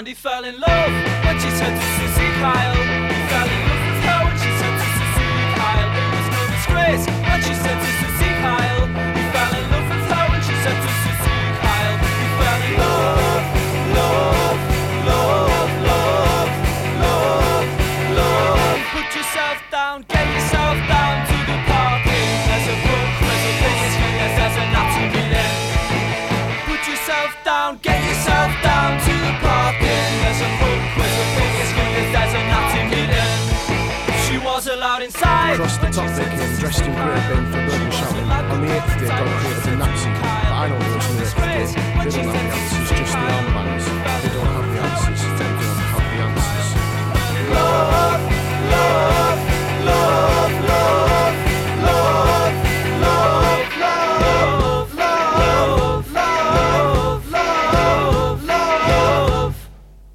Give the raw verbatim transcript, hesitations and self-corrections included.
And he fell in love when she said to Susie Kyle. He fell in love with her when she said to Susie Kyle. It was no disgrace when she said to Susie Kyle. He fell in love with her when she said to Susie Kyle. He fell in love, love, love, love, love, love. Put yourself down, get yourself down to the party. There's a book, there's a biscuit, there's a natty meeting. Put yourself down, get yourself down to the party. There's a book, there's a biscuit, there's a natty meeting. She was allowed inside. Across the top they came, dressed in grey, bent for blood and shouting. On the eighth day, God created a Nazi. But I know those who are today. They don't have the answers, just the armbands. They don't have the answers, they don't have the answers. Love.